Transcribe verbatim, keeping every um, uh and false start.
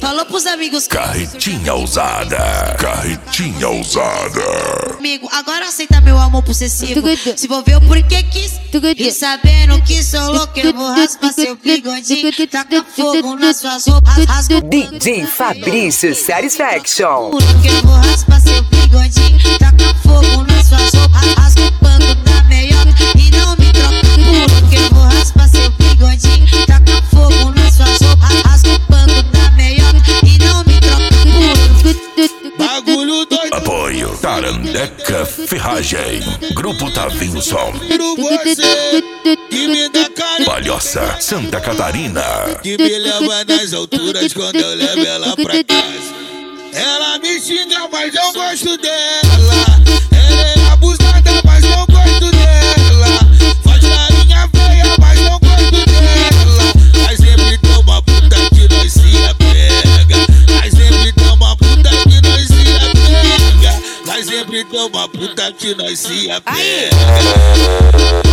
Falou pros amigos. Carretinha ousada, carretinha ousada. Amigo, agora aceita meu amor possessivo. Se envolveu porque quis. E sabendo que sou louco, eu vou raspar seu bigodinho. Taca fogo nas suas roupas. D J Fabrício Satisfaction. Porque eu vou raspar seu bigodinho. Taca fogo nas suas roupas. Rasga o pano da meiota e não me troca por pulo. Porque eu vou raspar seu bigodinho. Taca fogo nas suas roupas. Rasga o pano da meiota e não me troca por pulo. Bagulho doido. Apoio Tarandeca Ferragem, Grupo Tavinho Som, Você que me dá carinho, Palhoça, Santa Catarina. que me leva nas alturas quando eu levo ela pra casa. Ela me xinga, mas eu gosto dela. Ela é abusada, mas eu gosto dela. Faz carinha feia, mas eu gosto dela. Mas sempre toma puta que nós se apega. Mas sempre toma puta que nós se apega. Mas sempre toma puta que nós se apega.